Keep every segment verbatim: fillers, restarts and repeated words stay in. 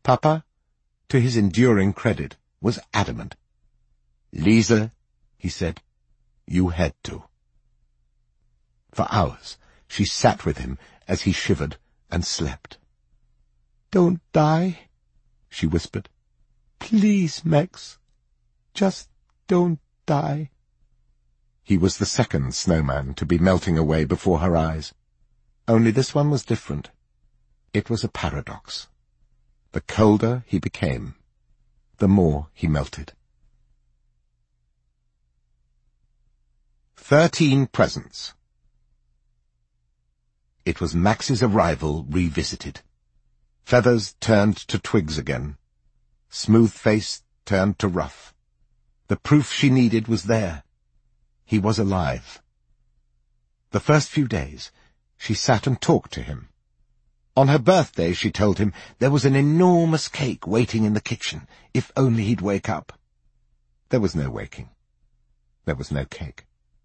Papa, to his enduring credit, was adamant. "Liesel," he said, "you had to." For hours she sat with him as he shivered and slept. "Don't die," she whispered. "Please, Max, just don't die." He was the second snowman to be melting away before her eyes. Only this one was different. It was a paradox. The colder he became, the more he melted. Thirteen Presents. It was Max's arrival revisited. Feathers turned to twigs again. Smooth face turned to rough. The proof she needed was there. He was alive. The first few days, she sat and talked to him. On her birthday, she told him there was an enormous cake waiting in the kitchen, if only he'd wake up. There was no waking. There was no cake.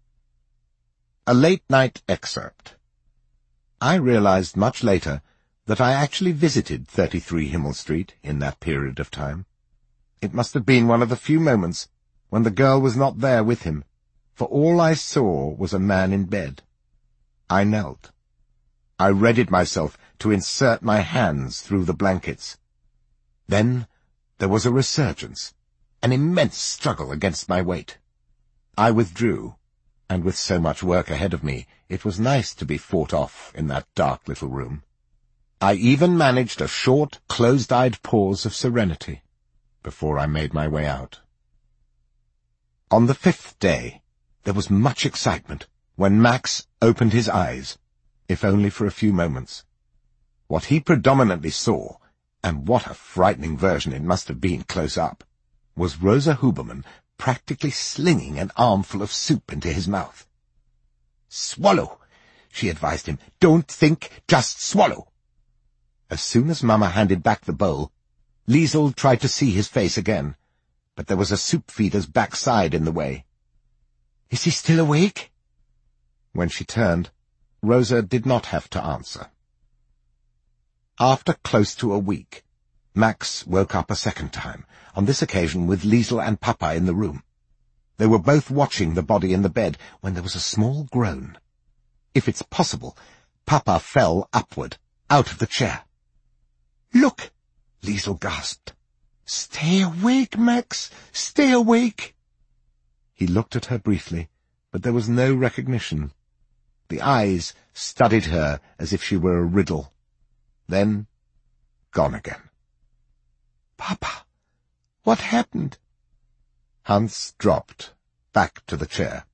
A late-night excerpt. I realized much later that I actually visited thirty-three Himmel Street in that period of time. It must have been one of the few moments when the girl was not there with him, for all I saw was a man in bed. I knelt. I readied myself to insert my hands through the blankets. Then there was a resurgence, an immense struggle against my weight. I withdrew, and with so much work ahead of me, it was nice to be fought off in that dark little room. I even managed a short, closed-eyed pause of serenity before I made my way out. On the fifth day, there was much excitement when Max opened his eyes, if only for a few moments. What he predominantly saw, and what a frightening version it must have been close up, was Rosa Huberman practically slinging an armful of soup into his mouth. "Swallow," she advised him. "Don't think, just swallow." As soon as Mama handed back the bowl, Liesel tried to see his face again, but there was a soup feeder's backside in the way. "Is he still awake?" When she turned, Rosa did not have to answer. After close to a week, Max woke up a second time, on this occasion with Liesel and Papa in the room. They were both watching the body in the bed when there was a small groan. If it's possible, Papa fell upward, out of the chair. "Look!" Liesel gasped. "Stay awake, Max! Stay awake!" He looked at her briefly, but there was no recognition. The eyes studied her as if she were a riddle. Then, gone again. "Papa, what happened?" Hans dropped, back to the chair.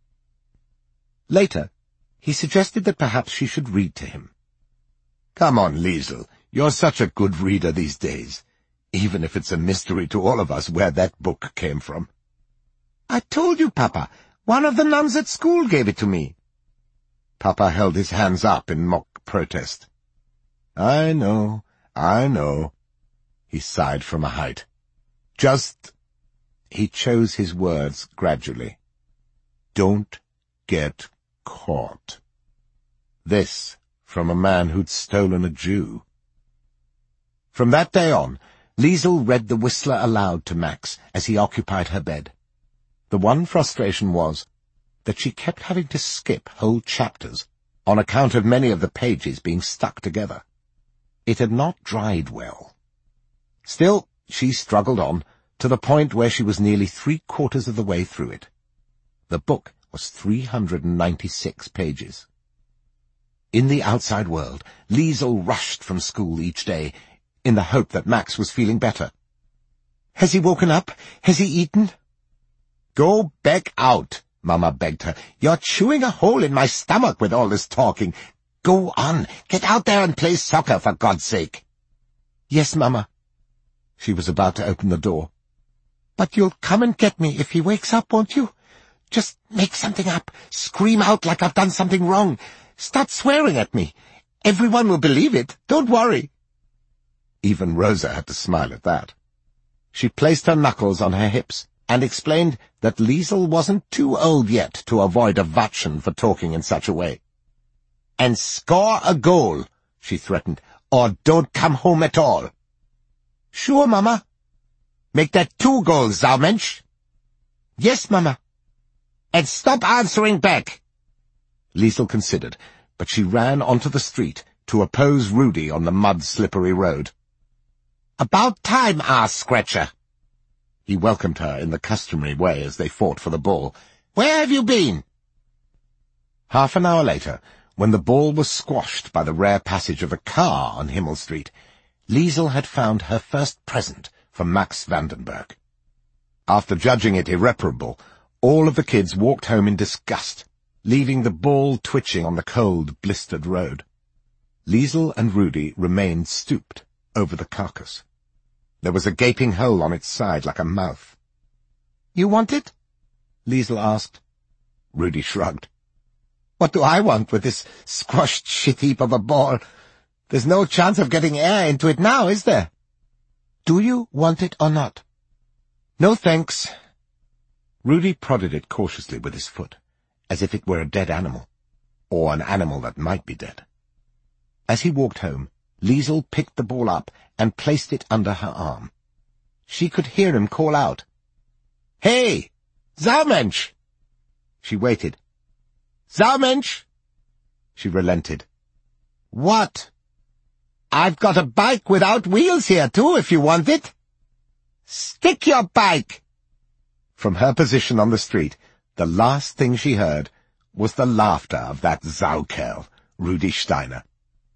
Later, he suggested that perhaps she should read to him. "Come on, Liesel, you're such a good reader these days, even if it's a mystery to all of us where that book came from." "I told you, Papa, one of the nuns at school gave it to me." Papa held his hands up in mock protest. "I know, I know," he sighed from a height. "Just—" he chose his words gradually. "Don't get caught." This from a man who'd stolen a Jew. From that day on, Liesel read The Whistler aloud to Max as he occupied her bed. The one frustration was that she kept having to skip whole chapters on account of many of the pages being stuck together. It had not dried well. Still, she struggled on, to the point where she was nearly three-quarters of the way through it. The book was three hundred ninety-six pages. In the outside world, Liesel rushed from school each day, in the hope that Max was feeling better. "Has he woken up? Has he eaten?" "Go back out," Mama begged her. "You're chewing a hole in my stomach with all this talking. Go on, get out there and play soccer, for God's sake." "Yes, Mama." She was about to open the door. "But you'll come and get me if he wakes up, won't you? Just make something up. Scream out like I've done something wrong. Start swearing at me. Everyone will believe it. Don't worry." Even Rosa had to smile at that. She placed her knuckles on her hips and explained that Liesel wasn't too old yet to avoid a Watschen for talking in such a way. "And score a goal," she threatened, "or don't come home at all." Sure, Mama. Make that two goals, Saumensch. Yes, Mama. And stop answering back. Liesel considered, but she ran onto the street to oppose Rudy on the mud-slippery road. About time, ass-scratcher. He welcomed her in the customary way as they fought for the ball. Where have you been? Half an hour later, when the ball was squashed by the rare passage of a car on Himmel Street, Liesel had found her first present from Max Vandenberg. After judging it irreparable, all of the kids walked home in disgust, leaving the ball twitching on the cold, blistered road. Liesel and Rudy remained stooped over the carcass. There was a gaping hole on its side like a mouth. You want it? Liesel asked. Rudy shrugged. What do I want with this squashed shit heap of a ball? There's no chance of getting air into it now, is there? Do you want it or not? No thanks. Rudy prodded it cautiously with his foot, as if it were a dead animal, or an animal that might be dead. As he walked home, Liesel picked the ball up and placed it under her arm. She could hear him call out, Hey, Saumensch! She waited. Saumensch! She relented. What? I've got a bike without wheels here, too, if you want it. Stick your bike! From her position on the street, the last thing she heard was the laughter of that Saukerl, Rudy Steiner.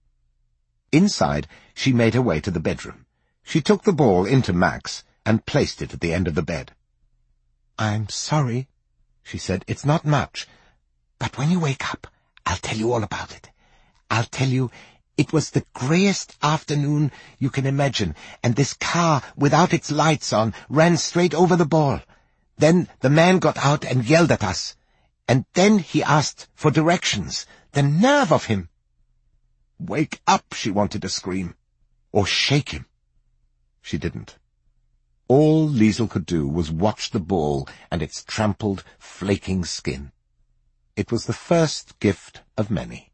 Inside, she made her way to the bedroom. She took the ball into Max and placed it at the end of the bed. I'm sorry, she said. It's not much. But when you wake up, I'll tell you all about it. I'll tell you it was the greyest afternoon you can imagine, and this car, without its lights on, ran straight over the ball. Then the man got out and yelled at us. And then he asked for directions. The nerve of him! Wake up, she wanted to scream. Or shake him. She didn't. All Liesel could do was watch the ball and its trampled, flaking skin. It was the first gift of many.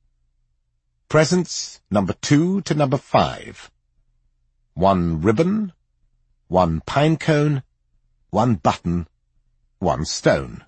Presents number two to number five. One ribbon, one pine cone, one button, one stone.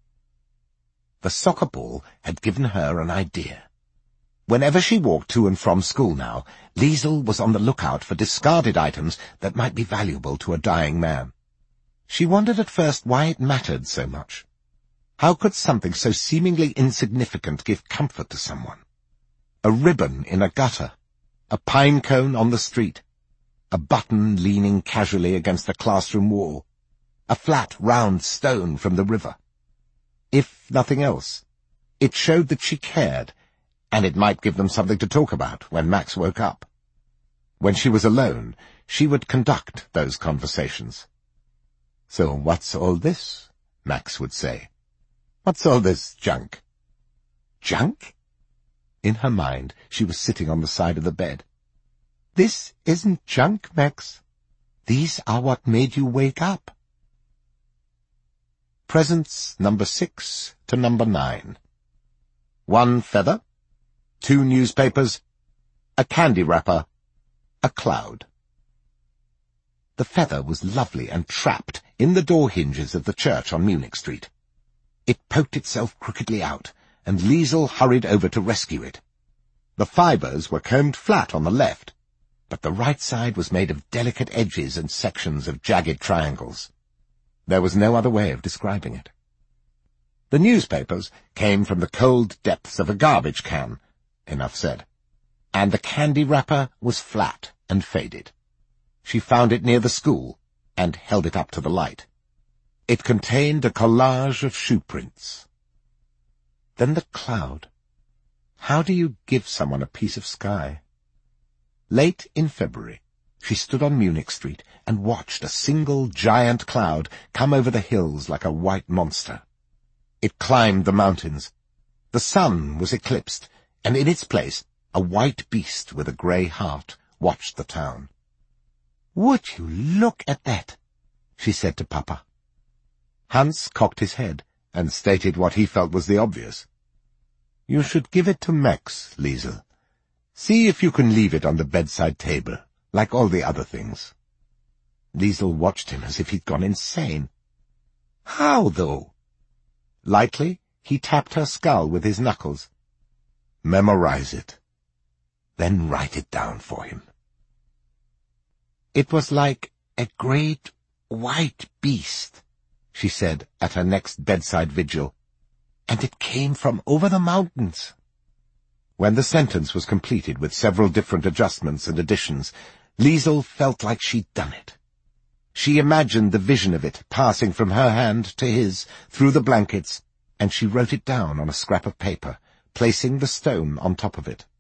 The soccer ball had given her an idea. Whenever she walked to and from school now, Liesel was on the lookout for discarded items that might be valuable to a dying man. She wondered at first why it mattered so much. How could something so seemingly insignificant give comfort to someone? A ribbon in a gutter, a pine cone on the street, a button leaning casually against the classroom wall, a flat, round stone from the river. If nothing else, it showed that she cared, and it might give them something to talk about when Max woke up. When she was alone, she would conduct those conversations. So what's all this? Max would say. What's all this junk? Junk? In her mind, she was sitting on the side of the bed. This isn't junk, Max. These are what made you wake up. Presents number six to number nine. One feather, two newspapers, a candy wrapper, a cloud. The feather was lovely and trapped in the door hinges of the church on Munich Street. It poked itself crookedly out, and Liesel hurried over to rescue it. The fibres were combed flat on the left, but the right side was made of delicate edges and sections of jagged triangles. There was no other way of describing it. The newspapers came from the cold depths of a garbage can, enough said, and the candy wrapper was flat and faded. She found it near the school and held it up to the light. It contained a collage of shoe prints. Then the cloud. How do you give someone a piece of sky? Late in February, she stood on Munich Street and watched a single giant cloud come over the hills like a white monster. It climbed the mountains. The sun was eclipsed, and in its place a white beast with a grey heart watched the town. "Would you look at that?" she said to Papa. Hans cocked his head and stated what he felt was the obvious. "You should give it to Max, Liesel. See if you can leave it on the bedside table, like all the other things." Liesel watched him as if he'd gone insane. How, though? Lightly, he tapped her skull with his knuckles. Memorize it. Then write it down for him. It was like a great white beast, she said at her next bedside vigil, and it came from over the mountains. When the sentence was completed with several different adjustments and additions, Liesel felt like she'd done it. She imagined the vision of it passing from her hand to his through the blankets, and she wrote it down on a scrap of paper, placing the stone on top of it.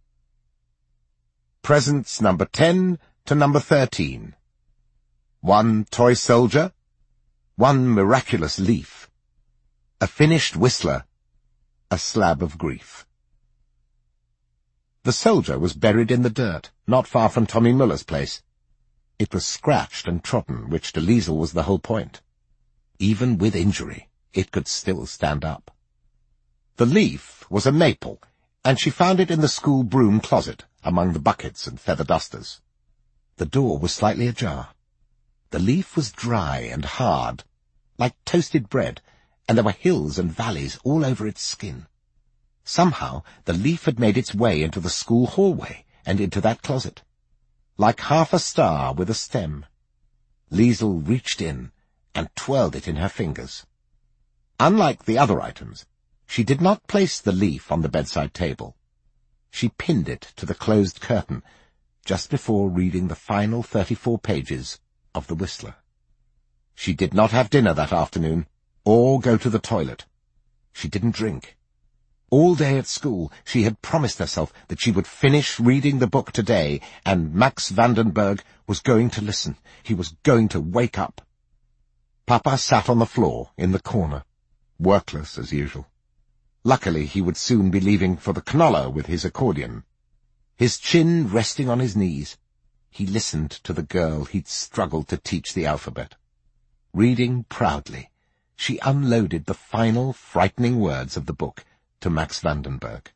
Presents number ten to number thirteen. One toy soldier, one miraculous leaf, a finished whistler, a slab of grief. The soldier was buried in the dirt, not far from Tommy Muller's place. It was scratched and trodden, which to Liesel was the whole point. Even with injury, it could still stand up. The leaf was a maple, and she found it in the school broom closet, among the buckets and feather dusters. The door was slightly ajar. The leaf was dry and hard, like toasted bread, and there were hills and valleys all over its skin. Somehow the leaf had made its way into the school hallway and into that closet, like half a star with a stem. Liesel reached in and twirled it in her fingers. Unlike the other items, she did not place the leaf on the bedside table. She pinned it to the closed curtain just before reading the final thirty-four pages of The Whistler. She did not have dinner that afternoon, or go to the toilet. She didn't drink. All day at school she had promised herself that she would finish reading the book today, and Max Vandenberg was going to listen. He was going to wake up. Papa sat on the floor in the corner, workless as usual. Luckily he would soon be leaving for the Knoller with his accordion. His chin resting on his knees, he listened to the girl he'd struggled to teach the alphabet. Reading proudly, she unloaded the final frightening words of the book to Max Vandenberg.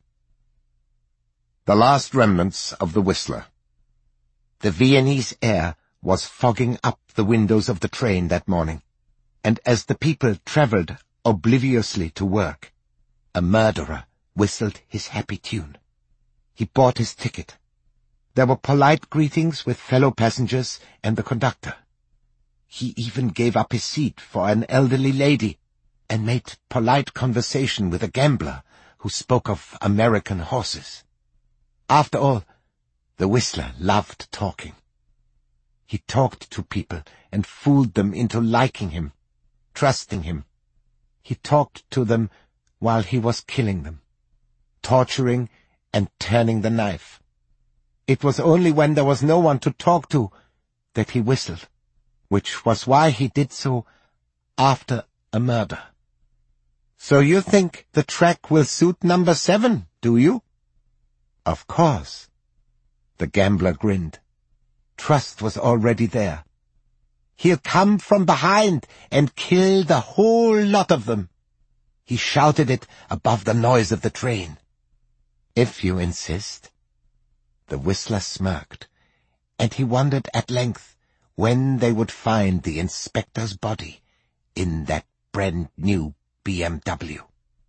The last remnants of the Whistler. The Viennese air was fogging up the windows of the train that morning, and as the people travelled obliviously to work, a murderer whistled his happy tune. He bought his ticket. There were polite greetings with fellow passengers and the conductor. He even gave up his seat for an elderly lady, and made polite conversation with a gambler who spoke of American horses. After all, the Whistler loved talking. He talked to people and fooled them into liking him, trusting him. He talked to them while he was killing them, torturing and turning the knife. It was only when there was no one to talk to that he whistled, which was why he did so after a murder. So you think the track will suit number seven, do you? Of course. The gambler grinned. Trust was already there. He'll come from behind and kill the whole lot of them. He shouted it above the noise of the train. If you insist. The Whistler smirked, and he wondered at length when they would find the inspector's body in that brand-new B M W.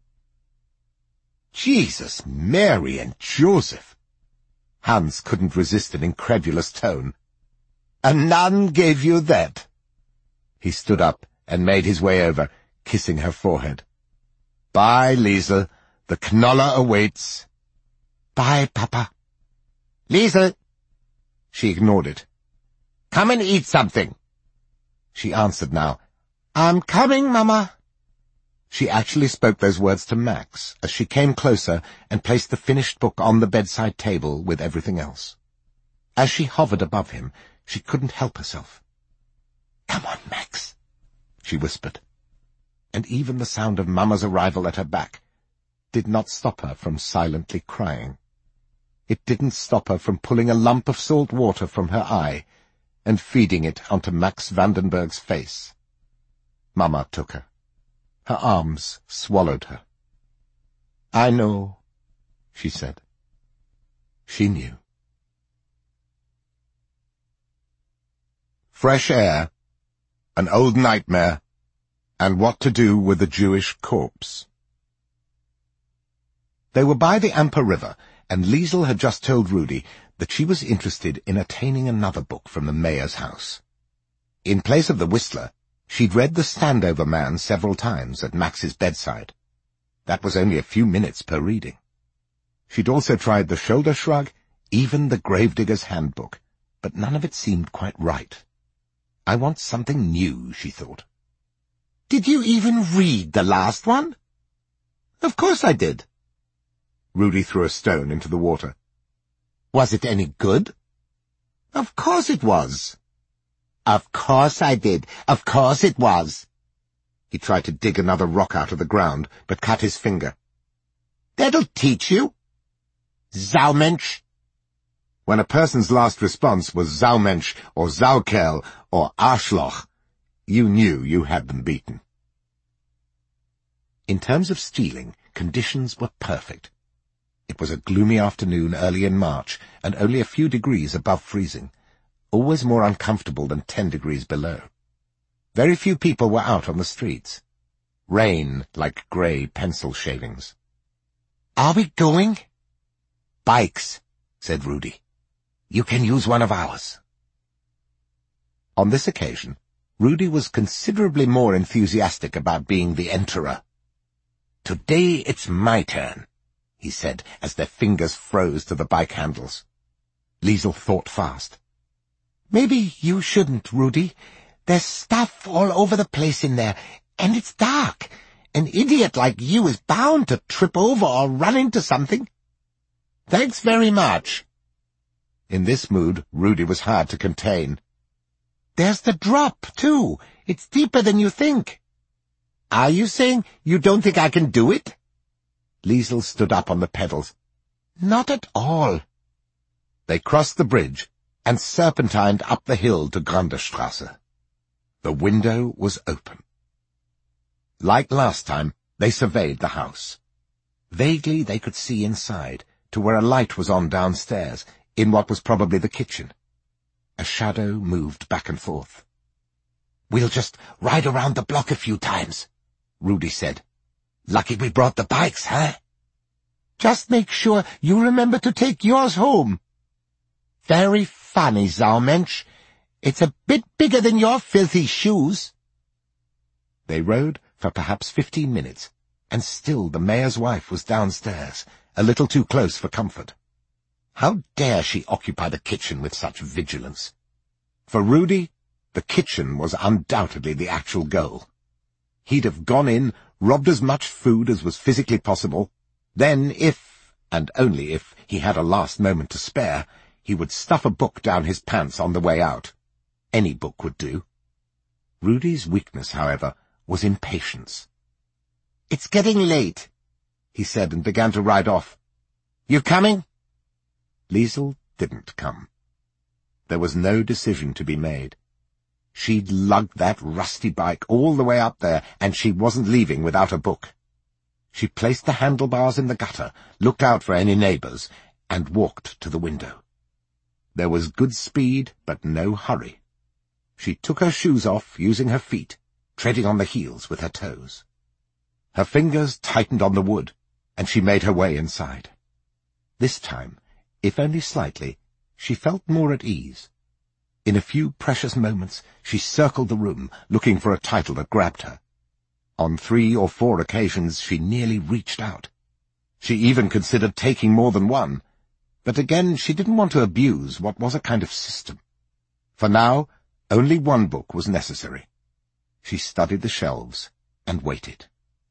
Jesus, Mary, and Joseph! Hans couldn't resist an incredulous tone. A nun gave you that? He stood up and made his way over, kissing her forehead. Bye, Liesel. The Knoller awaits. Bye, Papa. Liesel! She ignored it. Come and eat something. She answered now. I'm coming, Mama. She actually spoke those words to Max as she came closer and placed the finished book on the bedside table with everything else. As she hovered above him, she couldn't help herself. Come on, Max, she whispered, and even the sound of Mama's arrival at her back did not stop her from silently crying. It didn't stop her from pulling a lump of salt water from her eye and feeding it onto Max Vandenberg's face. Mama took her. Her arms swallowed her. I know, she said. She knew. fresh air, an old nightmare, and what to do with the Jewish corpse. They were by the Amper River, and Liesel had just told Rudy that she was interested in attaining another book from the mayor's house. In place of the Whistler, she'd read The Standover Man several times at Max's bedside. That was only a few minutes per reading. She'd also tried The Shoulder Shrug, even The Gravedigger's Handbook, but none of it seemed quite right. I want something new, she thought. Did you even read the last one? Of course I did. Rudy threw a stone into the water. Was it any good? Of course it was. Of course I did. Of course it was. He tried to dig another rock out of the ground, but cut his finger. That'll teach you. Saumensch. When a person's last response was Saumensch or Saukerl or Arschloch, you knew you had them beaten. In terms of stealing, conditions were perfect. It was a gloomy afternoon early in March, and only a few degrees above freezing, always more uncomfortable than ten degrees below. Very few people were out on the streets. Rain like grey pencil shavings. Are we going? Bikes, said Rudy. You can use one of ours. On this occasion, Rudy was considerably more enthusiastic about being the enterer. Today it's my turn, he said, as their fingers froze to the bike handles. Liesel thought fast. Maybe you shouldn't, Rudy. There's stuff all over the place in there, and it's dark. An idiot like you is bound to trip over or run into something. Thanks very much. In this mood, Rudy was hard to contain. There's the drop, too. It's deeper than you think. Are you saying you don't think I can do it? Liesel stood up on the pedals. Not at all. They crossed the bridge and serpentined up the hill to Grandestrasse. The window was open. Like last time, they surveyed the house. Vaguely they could see inside, to where a light was on downstairs, in what was probably the kitchen. A shadow moved back and forth. We'll just ride around the block a few times, Rudy said. Lucky we brought the bikes, huh? Just make sure you remember to take yours home. Very funny, Saumensch. It's a bit bigger than your filthy shoes. They rode for perhaps fifteen minutes, and still the mayor's wife was downstairs, a little too close for comfort. How dare she occupy the kitchen with such vigilance? For Rudy, the kitchen was undoubtedly the actual goal. He'd have gone in, robbed as much food as was physically possible, then if, and only if, he had a last moment to spare, he would stuff a book down his pants on the way out. Any book would do. Rudy's weakness, however, was impatience. It's getting late, he said, and began to ride off. You coming? Liesel didn't come. There was no decision to be made. She'd lugged that rusty bike all the way up there, and she wasn't leaving without a book. She placed the handlebars in the gutter, looked out for any neighbours, and walked to the window. There was good speed, but no hurry. She took her shoes off, using her feet, treading on the heels with her toes. Her fingers tightened on the wood, and she made her way inside. This time, if only slightly, she felt more at ease. In a few precious moments, she circled the room, looking for a title that grabbed her. On three or four occasions, she nearly reached out. She even considered taking more than one, but again she didn't want to abuse what was a kind of system. For now, only one book was necessary. She studied the shelves and waited.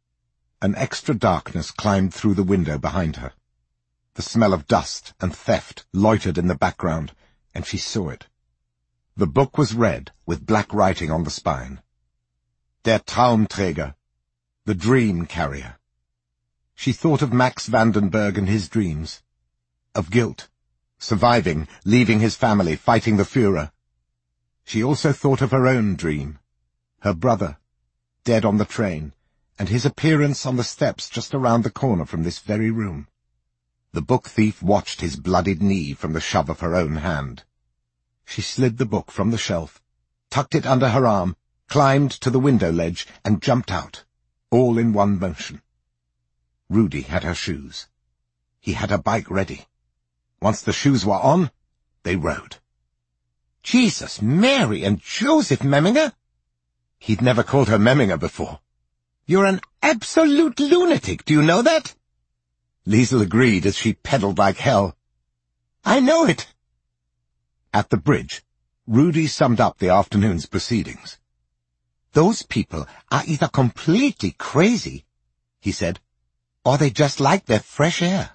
An extra darkness climbed through the window behind her. The smell of dust and theft loitered in the background, and she saw it. The book was red, with black writing on the spine. Der Traumträger, the dream carrier. She thought of Max Vandenberg and his dreams. Of guilt, surviving, leaving his family, fighting the Führer. She also thought of her own dream. Her brother, dead on the train, and his appearance on the steps just around the corner from this very room. The book thief watched his bloodied knee from the shove of her own hand. She slid the book from the shelf, tucked it under her arm, climbed to the window ledge, and jumped out, all in one motion. Rudy had her shoes. He had her bike ready. Once the shoes were on, they rode. Jesus, Mary, and Joseph Memminger? He'd never called her Memminger before. You're an absolute lunatic, do you know that? Liesl agreed as she pedaled like hell. I know it. At the bridge, Rudy summed up the afternoon's proceedings. Those people are either completely crazy, he said, or they just like their fresh air.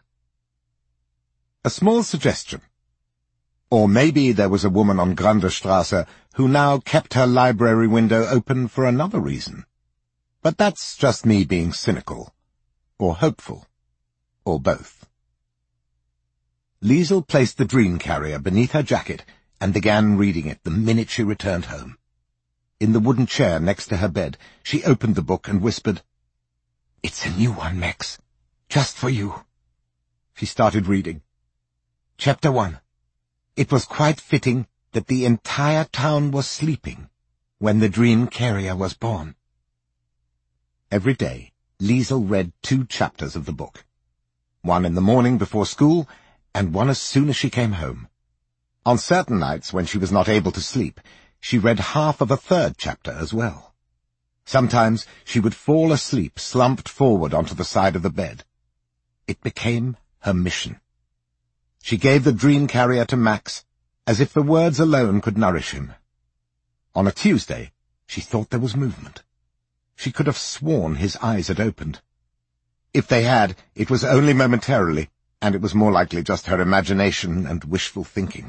A small suggestion. Or maybe there was a woman on Grandestrasse who now kept her library window open for another reason. But that's just me being cynical, or hopeful, or both. Liesl placed the dream carrier beneath her jacket and began reading it the minute she returned home. In the wooden chair next to her bed, she opened the book and whispered, "It's a new one, Max. Just for you." She started reading. Chapter one. It was quite fitting that the entire town was sleeping when the dream carrier was born. Every day, Liesl read two chapters of the book. One in the morning before school, and one as soon as she came home. On certain nights when she was not able to sleep, she read half of a third chapter as well. Sometimes she would fall asleep slumped forward onto the side of the bed. It became her mission. She gave the dream carrier to Max, as if the words alone could nourish him. On a Tuesday, she thought there was movement. She could have sworn his eyes had opened. If they had, it was only momentarily, and it was more likely just her imagination and wishful thinking.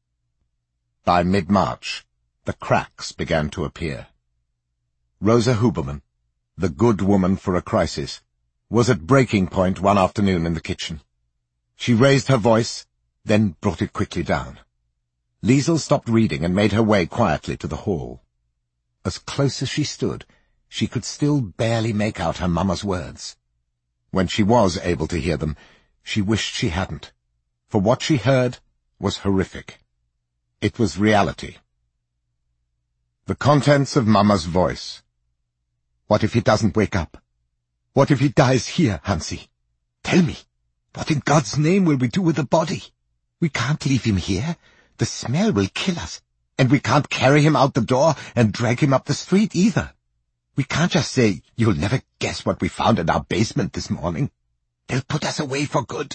By mid-March, the cracks began to appear. Rosa Huberman, the good woman for a crisis, was at breaking point one afternoon in the kitchen. She raised her voice, then brought it quickly down. Liesl stopped reading and made her way quietly to the hall. As close as she stood, she could still barely make out her mamma's words. When she was able to hear them, she wished she hadn't, for what she heard was horrific. It was reality. The contents of Mamma's voice. What if he doesn't wake up? What if he dies here, Hansi? Tell me, what in God's name will we do with the body? We can't leave him here. The smell will kill us. And we can't carry him out the door and drag him up the street either. We can't just say, you'll never guess what we found in our basement this morning. They'll put us away for good.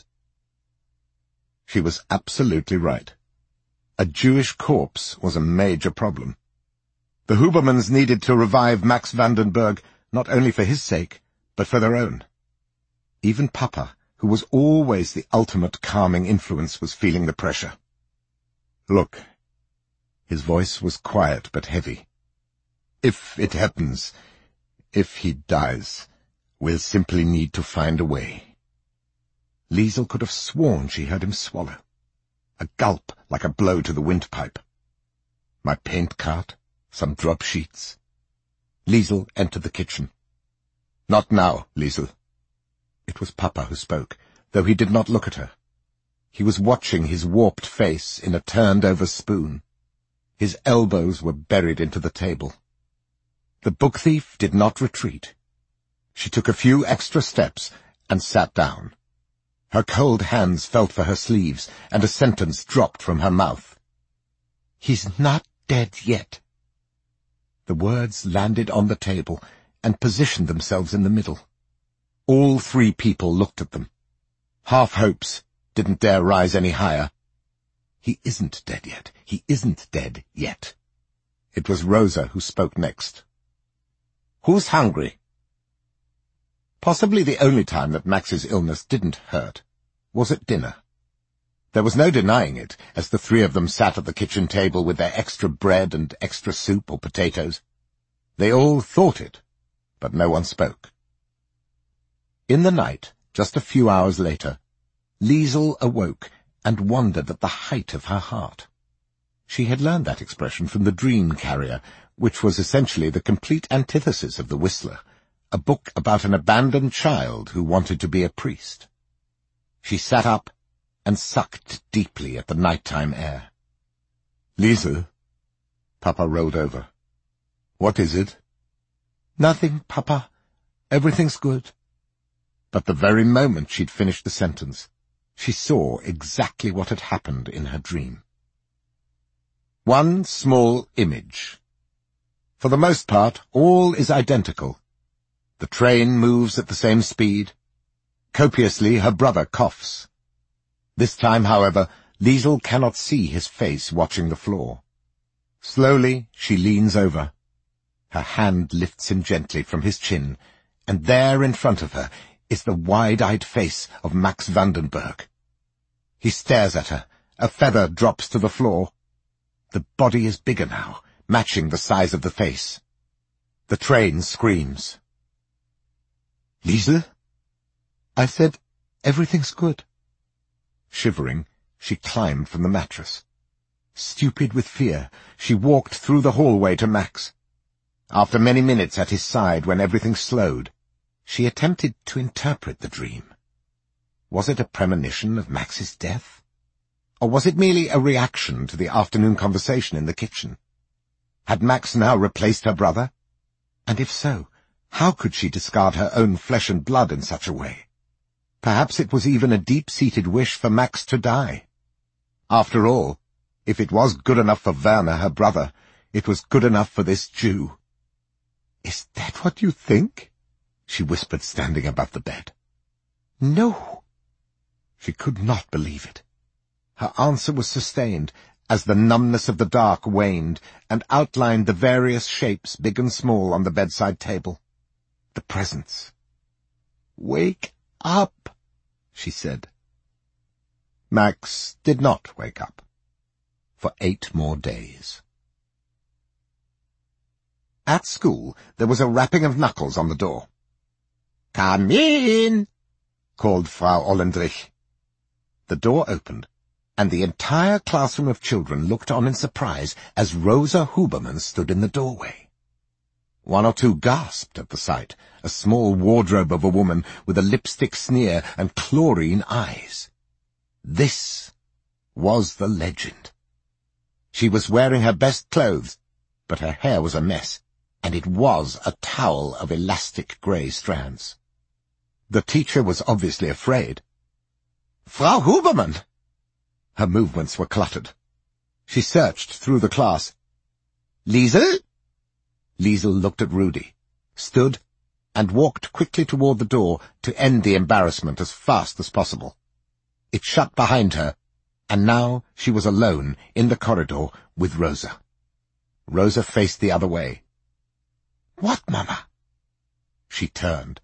She was absolutely right. A Jewish corpse was a major problem. The Hubermans needed to revive Max Vandenberg, not only for his sake, but for their own. Even Papa, who was always the ultimate calming influence, was feeling the pressure. Look. His voice was quiet but heavy. If it happens, if he dies, we'll simply need to find a way. Liesl could have sworn she heard him swallow. A gulp like a blow to the windpipe. My paint cart, some drop sheets. Liesl entered the kitchen. Not now, Liesl. It was Papa who spoke, though he did not look at her. He was watching his warped face in a turned-over spoon. His elbows were buried into the table. The book thief did not retreat. She took a few extra steps and sat down. Her cold hands felt for her sleeves, and a sentence dropped from her mouth. He's not dead yet. The words landed on the table and positioned themselves in the middle. All three people looked at them. Half-hopes didn't dare rise any higher. He isn't dead yet. He isn't dead yet. It was Rosa who spoke next. Who's hungry? Possibly the only time that Max's illness didn't hurt was at dinner. There was no denying it, as the three of them sat at the kitchen table with their extra bread and extra soup or potatoes. They all thought it, but no one spoke. In the night, just a few hours later, Liesl awoke and wondered at the height of her heart. She had learned that expression from The Dream Carrier, which was essentially the complete antithesis of The Whistler, a book about an abandoned child who wanted to be a priest. She sat up and sucked deeply at the nighttime air. Liesl, Papa rolled over. "What is it?" "Nothing, Papa. Everything's good." But the very moment she'd finished the sentence, she saw exactly what had happened in her dream. One small image. For the most part, all is identical. The train moves at the same speed. Copiously, her brother coughs. This time, however, Liesl cannot see his face watching the floor. Slowly, she leans over. Her hand lifts him gently from his chin, and there in front of her is the wide-eyed face of Max Vandenberg. He stares at her. A feather drops to the floor. The body is bigger now, matching the size of the face. The train screams. "Liesl?" I said, "Everything's good." Shivering, she climbed from the mattress. Stupid with fear, she walked through the hallway to Max. After many minutes at his side, when everything slowed, she attempted to interpret the dream. Was it a premonition of Max's death? Or was it merely a reaction to the afternoon conversation in the kitchen? Had Max now replaced her brother? And if so, how could she discard her own flesh and blood in such a way? Perhaps it was even a deep-seated wish for Max to die. After all, if it was good enough for Werner, her brother, it was good enough for this Jew. "Is that what you think?" she whispered, standing above the bed. "No." She could not believe it. Her answer was sustained, as the numbness of the dark waned and outlined the various shapes, big and small, on the bedside table. The presents. "Wake up," she said. Max did not wake up. For eight more days. At school, there was a rapping of knuckles on the door. "Come in," called Frau Ollendrich. The door opened, and the entire classroom of children looked on in surprise as Rosa Huberman stood in the doorway. One or two gasped at the sight, a small wardrobe of a woman with a lipstick sneer and chlorine eyes. This was the legend. She was wearing her best clothes, but her hair was a mess, and it was a towel of elastic grey strands. The teacher was obviously afraid. "Frau Huberman!" Her movements were cluttered. She searched through the class. "Liesl?" Liesl looked at Rudy, stood, and walked quickly toward the door to end the embarrassment as fast as possible. It shut behind her, and now she was alone in the corridor with Rosa. Rosa faced the other way. "What, Mama?" She turned.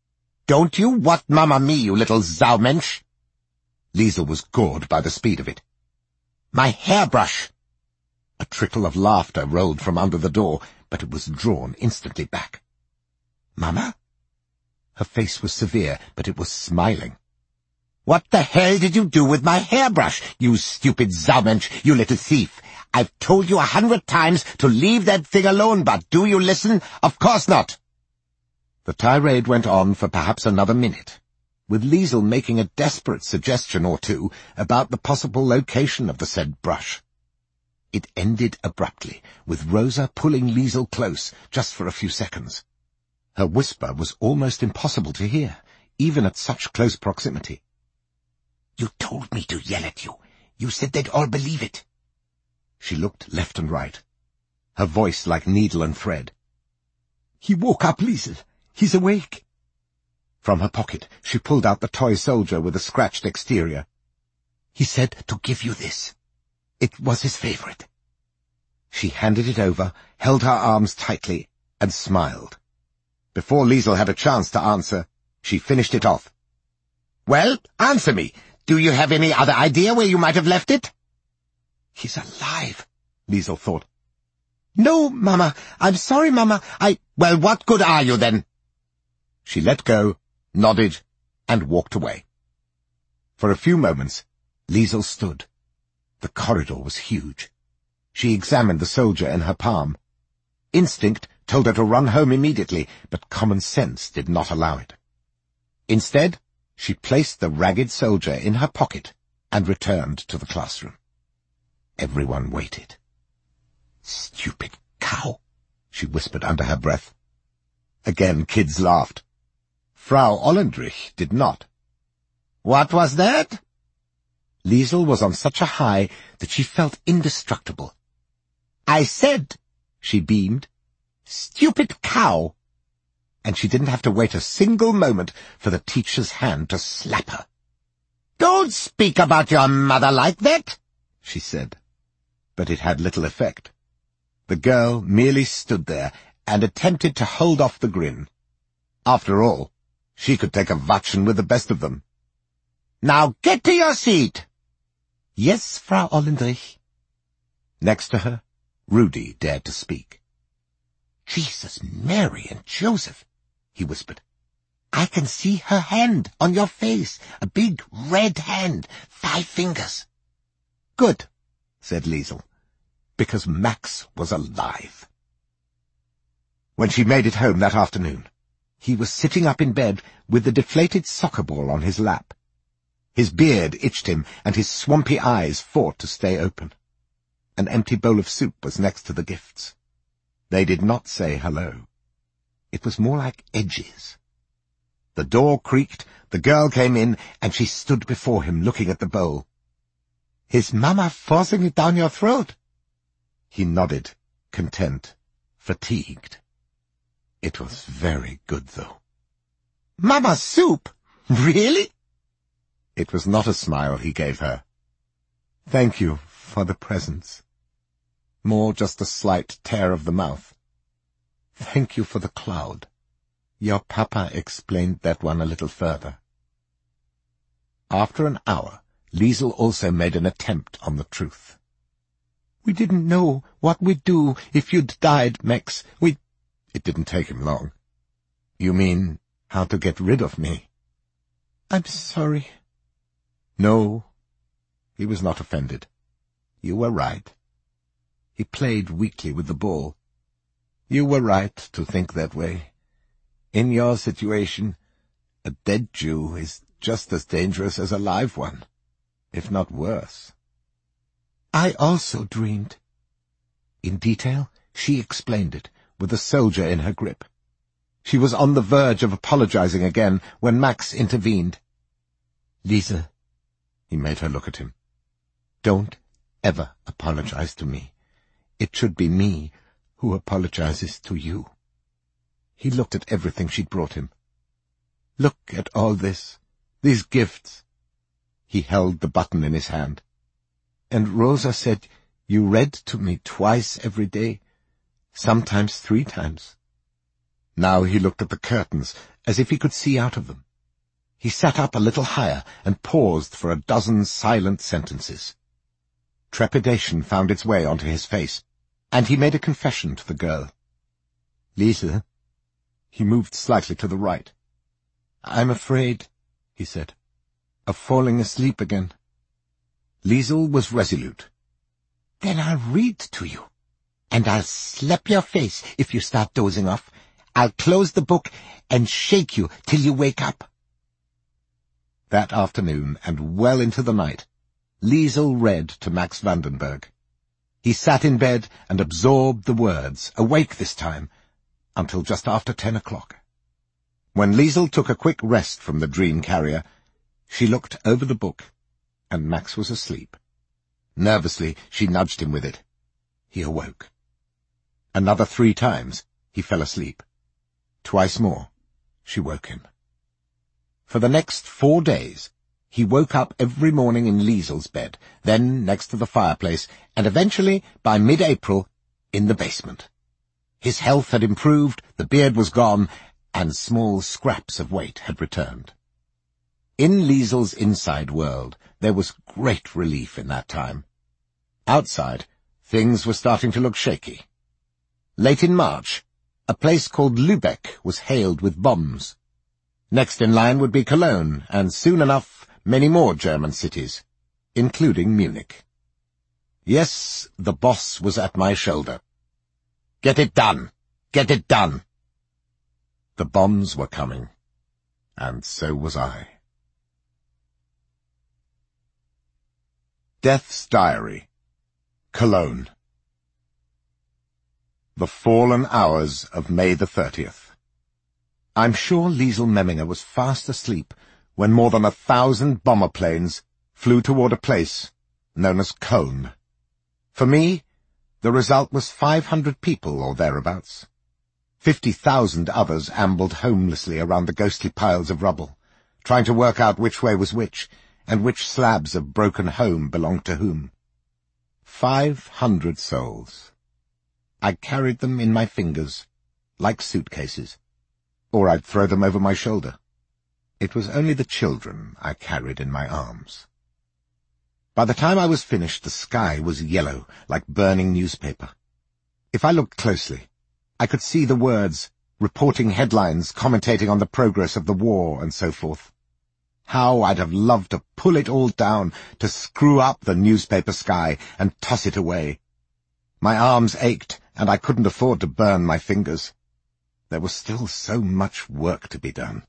"Don't you what Mama me, you little Saumensch?" Liesl was gored by the speed of it. "My hairbrush!" A trickle of laughter rolled from under the door, but it was drawn instantly back. "Mama?" Her face was severe, but it was smiling. "What the hell did you do with my hairbrush, you stupid Saumensch, you little thief? I've told you a hundred times to leave that thing alone, but do you listen? Of course not." The tirade went on for perhaps another minute, with Liesl making a desperate suggestion or two about the possible location of the said brush. It ended abruptly, with Rosa pulling Liesl close just for a few seconds. Her whisper was almost impossible to hear, even at such close proximity. "You told me to yell at you. You said they'd all believe it." She looked left and right, her voice like needle and thread. "He woke up, Liesl. He's awake." From her pocket, she pulled out the toy soldier with a scratched exterior. "He said to give you this. It was his favorite." She handed it over, held her arms tightly, and smiled. Before Liesl had a chance to answer, she finished it off. "Well, answer me. Do you have any other idea where you might have left it?" "He's alive," Liesl thought. "No, Mama. I'm sorry, Mama. I— Well, what good are you, then?" She let go, nodded, and walked away. For a few moments, Liesl stood. The corridor was huge. She examined the soldier in her palm. Instinct told her to run home immediately, but common sense did not allow it. Instead, she placed the ragged soldier in her pocket and returned to the classroom. Everyone waited. "Stupid cow," she whispered under her breath. Again kids laughed. Frau Ollendrich did not. "What was that?" Liesel was on such a high that she felt indestructible. "I said," she beamed, "stupid cow." And she didn't have to wait a single moment for the teacher's hand to slap her. "Don't speak about your mother like that," she said. But it had little effect. The girl merely stood there and attempted to hold off the grin. After all, she could take a Watschen with the best of them. "Now get to your seat." "Yes, Frau Ollendrich." Next to her, Rudy dared to speak. "Jesus, Mary, and Joseph," he whispered. "I can see her hand on your face, a big red hand, five fingers." "Good," said Liesel, because Max was alive. When she made it home that afternoon, he was sitting up in bed with the deflated soccer ball on his lap. His beard itched him, and his swampy eyes fought to stay open. An empty bowl of soup was next to the gifts. They did not say hello. It was more like edges. The door creaked, the girl came in, and she stood before him looking at the bowl. "Is Mama forcing it down your throat?" He nodded, content, fatigued. It was very good, though. "Mama's soup? Really?" It was not a smile he gave her. "Thank you for the presents." More just a slight tear of the mouth. "Thank you for the cloud. Your papa explained that one a little further." After an hour, Liesel also made an attempt on the truth. "We didn't know what we'd do if you'd died, Max. We—" It didn't take him long. "You mean how to get rid of me?" "I'm sorry." No, he was not offended. "You were right." He played weakly with the ball. "You were right to think that way. In your situation, a dead Jew is just as dangerous as a live one, if not worse." "I also dreamed." In detail, she explained it, with a soldier in her grip. She was on the verge of apologizing again when Max intervened. "Lisa," he made her look at him, "don't ever apologize to me. It should be me who apologizes to you." He looked at everything she'd brought him. "Look at all this, these gifts." He held the button in his hand. "And Rosa said you read to me twice every day, sometimes three times." Now he looked at the curtains, as if he could see out of them. He sat up a little higher and paused for a dozen silent sentences. Trepidation found its way onto his face, and he made a confession to the girl. "Lisa," he moved slightly to the right. "I'm afraid," he said, "of falling asleep again." Liesel was resolute. "Then I'll read to you, and I'll slap your face if you start dozing off. I'll close the book and shake you till you wake up." That afternoon, and well into the night, Liesel read to Max Vandenberg. He sat in bed and absorbed the words, awake this time, until just after ten o'clock. When Liesel took a quick rest from the dream carrier, she looked over the book, and Max was asleep. Nervously, she nudged him with it. He awoke. Another three times, he fell asleep. Twice more, she woke him. For the next four days, he woke up every morning in Liesel's bed, then next to the fireplace, and eventually, by mid-April, in the basement. His health had improved, the beard was gone, and small scraps of weight had returned. In Liesel's inside world, there was great relief in that time. Outside, things were starting to look shaky. Late in March, a place called Lübeck was hailed with bombs. Next in line would be Cologne, and soon enough, many more German cities, including Munich. Yes, the boss was at my shoulder. "Get it done! Get it done!" The bombs were coming, and so was I. Death's Diary, Cologne. The fallen hours of May the thirtieth. I'm sure Liesel Memminger was fast asleep when more than a thousand bomber planes flew toward a place known as Köln. For me, the result was five hundred people or thereabouts. Fifty thousand others ambled homelessly around the ghostly piles of rubble, trying to work out which way was which, and which slabs of broken home belonged to whom. Five hundred souls. I carried them in my fingers, like suitcases, or I'd throw them over my shoulder. It was only the children I carried in my arms. By the time I was finished, the sky was yellow, like burning newspaper. If I looked closely, I could see the words, reporting headlines, commentating on the progress of the war, and so forth. How I'd have loved to pull it all down, to screw up the newspaper sky and toss it away. My arms ached, and I couldn't afford to burn my fingers. There was still so much work to be done.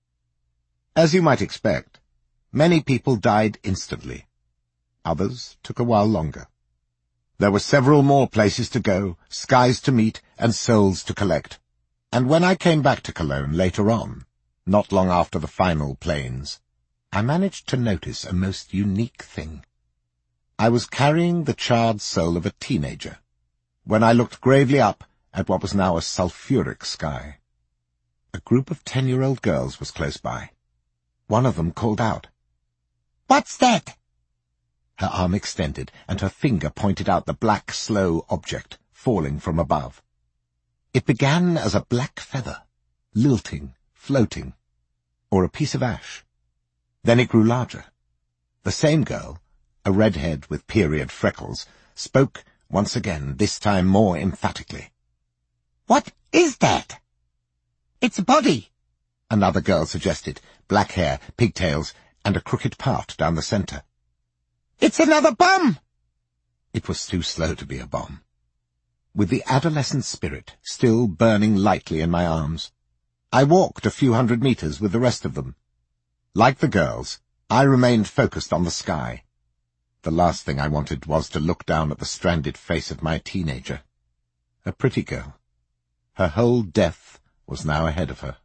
As you might expect, many people died instantly. Others took a while longer. There were several more places to go, skies to meet, and souls to collect. And when I came back to Cologne later on, not long after the final planes, I managed to notice a most unique thing. I was carrying the charred soul of a teenager when I looked gravely up at what was now a sulphuric sky. A group of ten-year-old girls was close by. One of them called out, "What's that?" Her arm extended, and her finger pointed out the black, slow object falling from above. It began as a black feather, lilting, floating, or a piece of ash. Then it grew larger. The same girl, a redhead with period freckles, spoke once again, this time more emphatically. "What is that?" "It's a body," another girl suggested, black hair, pigtails, and a crooked part down the centre. "It's another bomb!" It was too slow to be a bomb. With the adolescent spirit still burning lightly in my arms, I walked a few hundred metres with the rest of them. Like the girls, I remained focused on the sky. The last thing I wanted was to look down at the stranded face of my teenager. A pretty girl. Her whole death was now ahead of her.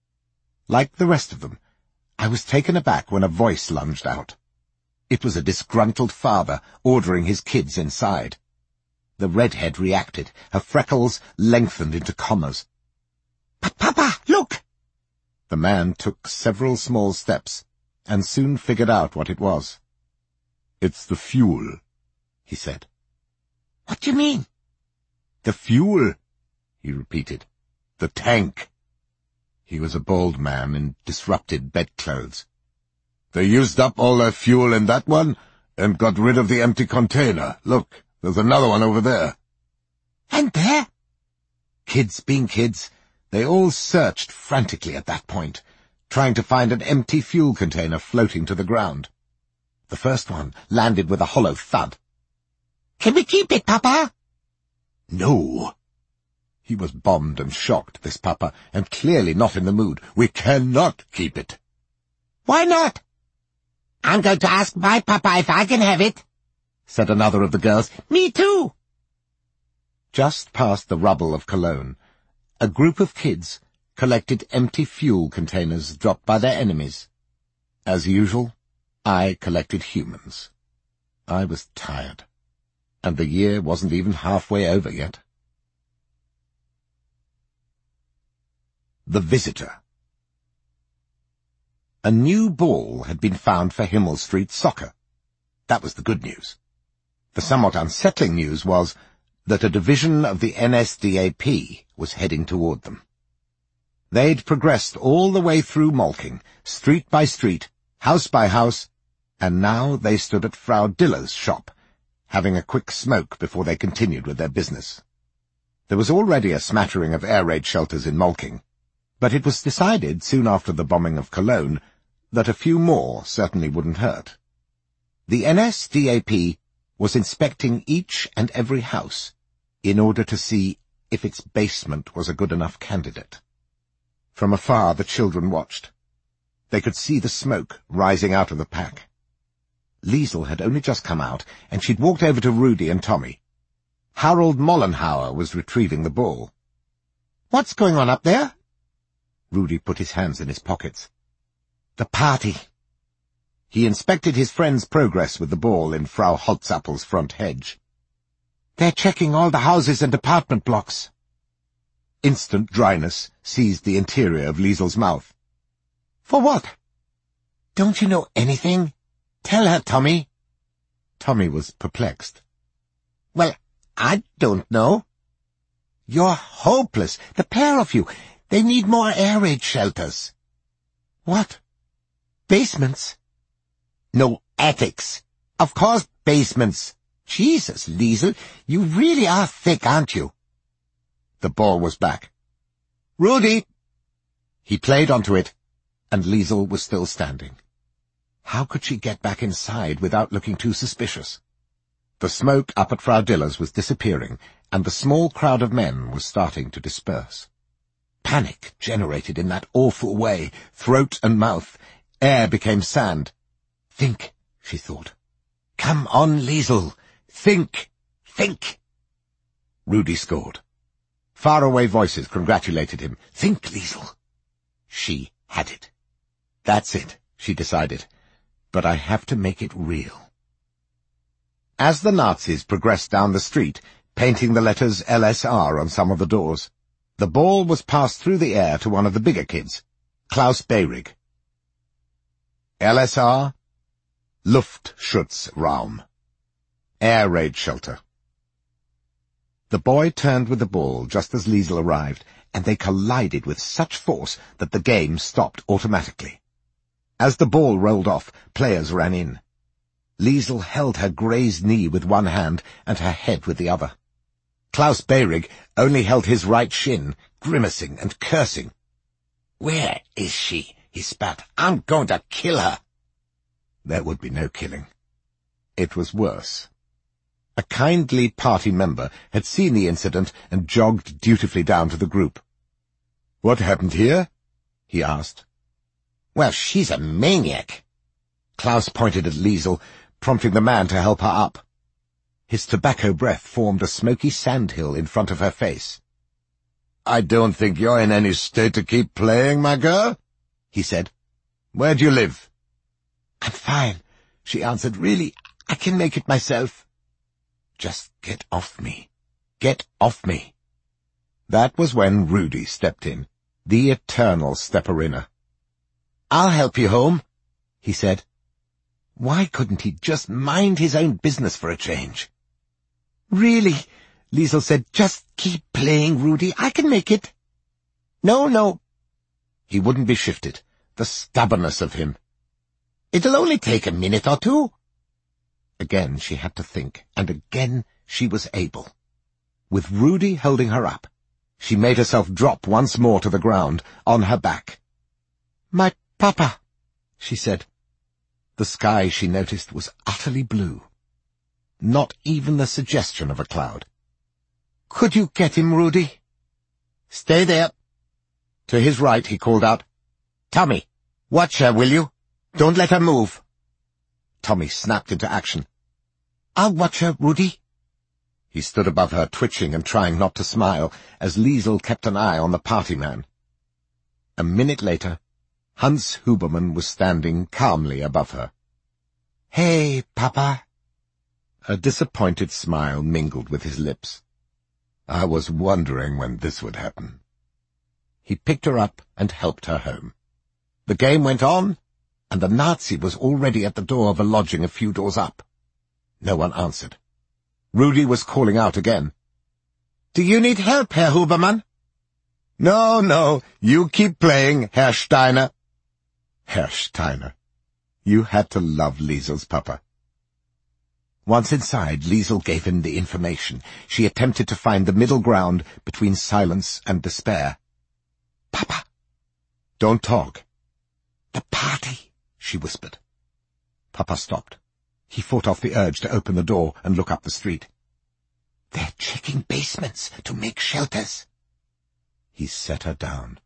Like the rest of them, I was taken aback when a voice lunged out. It was a disgruntled father ordering his kids inside. The redhead reacted, her freckles lengthened into commas. "But, Papa, look!" The man took several small steps, and soon figured out what it was. "It's the fuel," he said. "What do you mean?" "The fuel," he repeated. "The tank." He was a bald man in disrupted bedclothes. "They used up all their fuel in that one, and got rid of the empty container. Look, there's another one over there." "And there?" Kids being kids, they all searched frantically at that point, trying to find an empty fuel container floating to the ground. The first one landed with a hollow thud. "Can we keep it, Papa?" "No." He was bombed and shocked, this Papa, and clearly not in the mood. "We cannot keep it." "Why not?" "I'm going to ask my Papa if I can have it," said another of the girls. "Me too." Just past the rubble of Cologne, a group of kids collected empty fuel containers dropped by their enemies. As usual, I collected humans. I was tired, and the year wasn't even halfway over yet. The Visitor. A new ball had been found for Himmel Street soccer. That was the good news. The somewhat unsettling news was that a division of the N S D A P was heading toward them. They'd progressed all the way through Molking, street by street, house by house, and now they stood at Frau Diller's shop, having a quick smoke before they continued with their business. There was already a smattering of air raid shelters in Molking, but it was decided soon after the bombing of Cologne that a few more certainly wouldn't hurt. The N S D A P was inspecting each and every house in order to see if its basement was a good enough candidate. From afar the children watched. They could see the smoke rising out of the pack. Liesel had only just come out, and she'd walked over to Rudy and Tommy. Harold Mollenhauer was retrieving the ball. "What's going on up there?" Rudy put his hands in his pockets. "The party." He inspected his friend's progress with the ball in Frau Holzappel's front hedge. "They're checking all the houses and apartment blocks." Instant dryness seized the interior of Liesel's mouth. "For what?" "Don't you know anything? Tell her, Tommy." Tommy was perplexed. "Well, I don't know." "You're hopeless, the pair of you. They need more air raid shelters." "What? Basements?" "No, attics. Of course, basements. Jesus, Liesel, you really are thick, aren't you?" The ball was back. "Rudy!" He played onto it, and Liesel was still standing. How could she get back inside without looking too suspicious? The smoke up at Frau Diller's was disappearing, and the small crowd of men was starting to disperse. Panic generated in that awful way, throat and mouth. Air became sand. Think, she thought. Come on, Liesel. Think! Think! Rudy scored. Faraway voices congratulated him. Think, Liesel. She had it. That's it, she decided. But I have to make it real. As the Nazis progressed down the street, painting the letters L S R on some of the doors, the ball was passed through the air to one of the bigger kids, Klaus Behrig. L S R, Luftschutzraum, air raid shelter. The boy turned with the ball just as Liesel arrived, and they collided with such force that the game stopped automatically. As the ball rolled off, players ran in. Liesel held her grazed knee with one hand and her head with the other. Klaus Behrig only held his right shin, grimacing and cursing. "Where is she?" he spat. "I'm going to kill her." There would be no killing. It was worse. A kindly party member had seen the incident and jogged dutifully down to the group. "What happened here?" he asked. "Well, she's a maniac." Klaus pointed at Liesel, prompting the man to help her up. His tobacco breath formed a smoky sandhill in front of her face. "I don't think you're in any state to keep playing, my girl," he said. "Where do you live?" "I'm fine," she answered. "Really, I can make it myself." "Just get off me. Get off me." That was when Rudy stepped in, the eternal stepper-inner. "I'll help you home," he said. Why couldn't he just mind his own business for a change? "Really," Liesel said, "just keep playing, Rudy. I can make it." "No, no." He wouldn't be shifted. The stubbornness of him. "It'll only take a minute or two." Again she had to think, and again she was able. With Rudy holding her up, she made herself drop once more to the ground, on her back. "My papa," she said. The sky, she noticed, was utterly blue. Not even the suggestion of a cloud. "Could you get him, Rudy?" "Stay there." To his right he called out, "Tommy, watch her, will you? Don't let her move." Tommy snapped into action. "I'll watch her, Rudy." He stood above her, twitching and trying not to smile, as Liesel kept an eye on the party man. A minute later, Hans Huberman was standing calmly above her. "Hey, Papa." A disappointed smile mingled with his lips. "I was wondering when this would happen." He picked her up and helped her home. The game went on, and the Nazi was already at the door of a lodging a few doors up. No one answered. Rudy was calling out again. "Do you need help, Herr Huberman?" "No, no, you keep playing, Herr Steiner." Herr Steiner. You had to love Liesel's papa. Once inside, Liesel gave him the information. She attempted to find the middle ground between silence and despair. "Papa." "Don't talk." "The party," she whispered. Papa stopped. He fought off the urge to open the door and look up the street. "They're checking basements to make shelters." He set her down.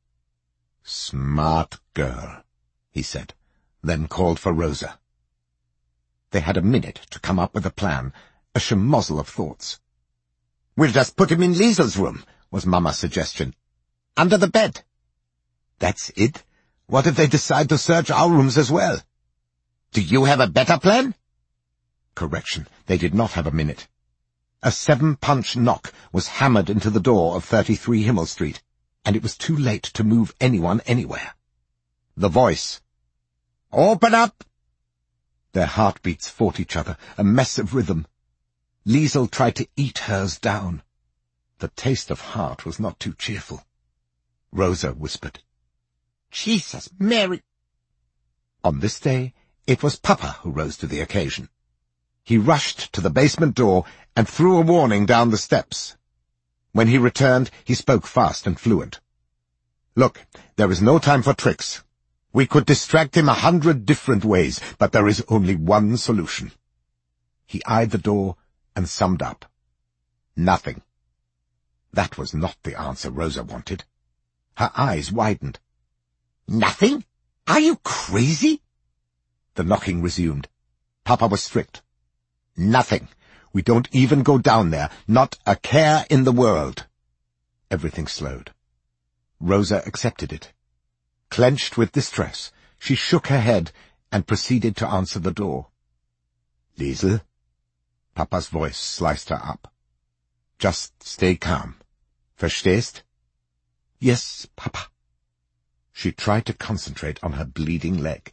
"Smart girl," he said, then called for Rosa. They had a minute to come up with a plan, a schmozzle of thoughts. We'll just put him in Liesel's room, was Mama's suggestion. Under the bed. That's it? What if they decide to search our rooms as well? Do you have a better plan? Correction, they did not have a minute. A seven-punch knock was hammered into the door of thirty-three Himmel Street, and it was too late to move anyone anywhere. The voice. Open up! Their heartbeats fought each other, a mess of rhythm. Liesel tried to eat hers down. The taste of heart was not too cheerful. Rosa whispered, Jesus, Mary! On this day, it was Papa who rose to the occasion. He rushed to the basement door and threw a warning down the steps. When he returned, he spoke fast and fluent. Look, there is no time for tricks. We could distract him a hundred different ways, but there is only one solution. He eyed the door and summed up. Nothing. That was not the answer Rosa wanted. Her eyes widened. Nothing? Are you crazy? The knocking resumed. Papa was strict. Nothing. We don't even go down there. Not a care in the world. Everything slowed. Rosa accepted it. Clenched with distress, she shook her head and proceeded to answer the door. Liesel? Papa's voice sliced her up. Just stay calm. Verstehst? Yes, Papa. She tried to concentrate on her bleeding leg.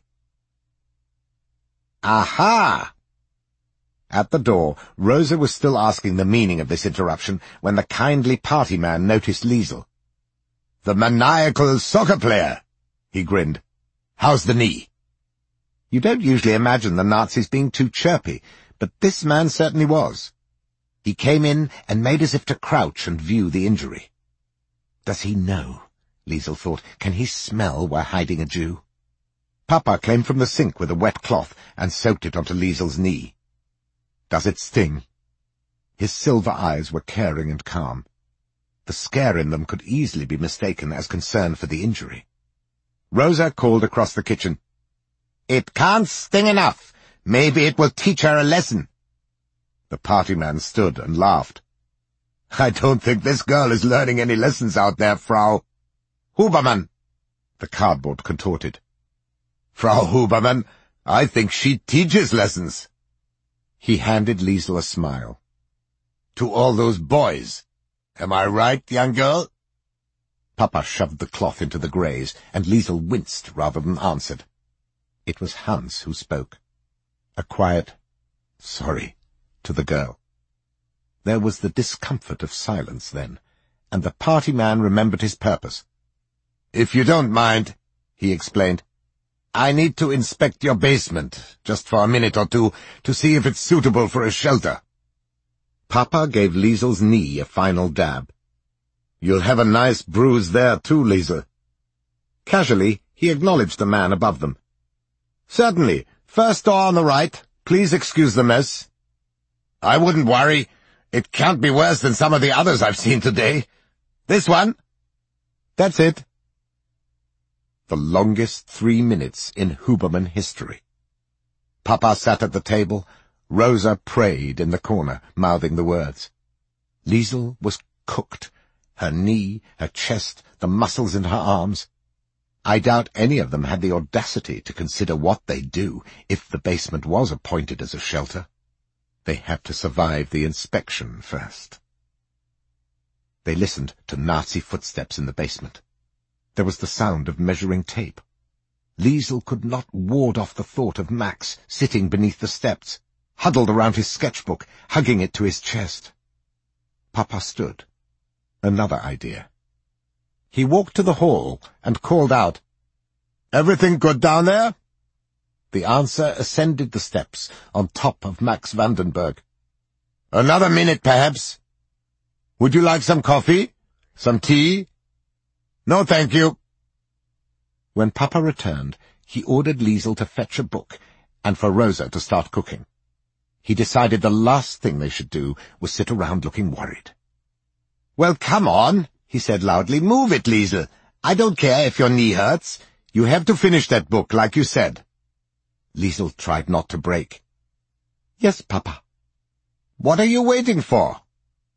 Aha! At the door, Rosa was still asking the meaning of this interruption when the kindly party man noticed Liesel. The maniacal soccer player, he grinned. How's the knee? You don't usually imagine the Nazis being too chirpy, but this man certainly was. He came in and made as if to crouch and view the injury. Does he know? Liesel thought. Can he smell we're hiding a Jew? Papa came from the sink with a wet cloth and soaked it onto Liesel's knee. Does it sting? His silver eyes were caring and calm. The scare in them could easily be mistaken as concern for the injury. Rosa called across the kitchen. It can't sting enough. Maybe it will teach her a lesson. The party man stood and laughed. I don't think this girl is learning any lessons out there, Frau Hubermann. The cardboard contorted. Frau Hubermann, I think she teaches lessons. He handed Liesel a smile. To all those boys. Am I right, young girl? Papa shoved the cloth into the graze, and Liesel winced rather than answered. It was Hans who spoke. A quiet, sorry, to the girl. There was the discomfort of silence then, and the party man remembered his purpose. If you don't mind, he explained, I need to inspect your basement, just for a minute or two, to see if it's suitable for a shelter. Papa gave Liesel's knee a final dab. You'll have a nice bruise there too, Liesel. Casually, he acknowledged the man above them. Certainly. First door on the right. Please excuse the mess. I wouldn't worry. It can't be worse than some of the others I've seen today. This one? That's it. The longest three minutes in Hubermann history. Papa sat at the table. Rosa prayed in the corner, mouthing the words. Liesel was cooked. Her knee, her chest, the muscles in her arms. I doubt any of them had the audacity to consider what they'd do if the basement was appointed as a shelter. They had to survive the inspection first. They listened to Nazi footsteps in the basement. There was the sound of measuring tape. Liesel could not ward off the thought of Max sitting beneath the steps, huddled around his sketchbook, hugging it to his chest. Papa stood. Another idea. He walked to the hall and called out, Everything good down there? The answer ascended the steps on top of Max Vandenberg. Another minute, perhaps. Would you like some coffee? Some tea? No, thank you. When Papa returned, he ordered Liesel to fetch a book and for Rosa to start cooking. He decided the last thing they should do was sit around looking worried. Well, come on, he said loudly. Move it, Liesel. I don't care if your knee hurts. You have to finish that book, like you said. Liesel tried not to break. Yes, Papa. What are you waiting for?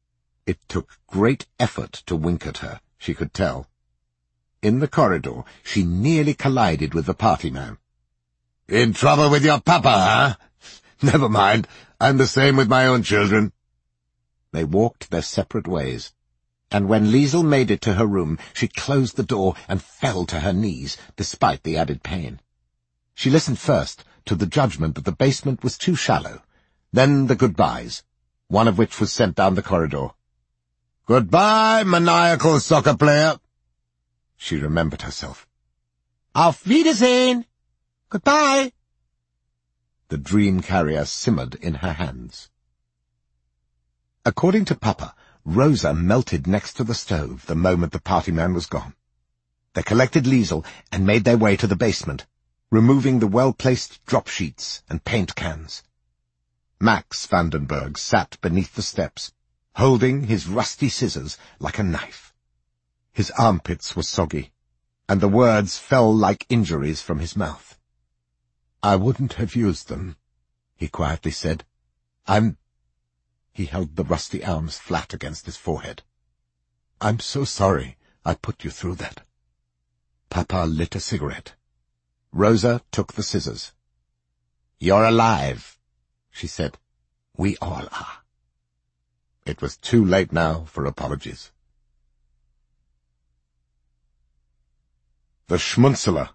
It took great effort to wink at her, she could tell. In the corridor, she nearly collided with the party man. "In trouble with your papa, huh? Never mind, I'm the same with my own children." They walked their separate ways, and when Liesel made it to her room, she closed the door and fell to her knees, despite the added pain. She listened first to the judgment that the basement was too shallow, then the goodbyes, one of which was sent down the corridor. "Goodbye, maniacal soccer player." She remembered herself. "Auf Wiedersehen. Goodbye." The dream carrier simmered in her hands. According to Papa, Rosa melted next to the stove the moment the party man was gone. They collected Liesel and made their way to the basement, removing the well-placed drop sheets and paint cans. Max Vandenberg sat beneath the steps, holding his rusty scissors like a knife. His armpits were soggy, and the words fell like injuries from his mouth. "I wouldn't have used them," he quietly said. I'm... He held the rusty arms flat against his forehead. "I'm so sorry I put you through that." Papa lit a cigarette. Rosa took the scissors. "You're alive," she said. "We all are." It was too late now for apologies. The Schmunzeler.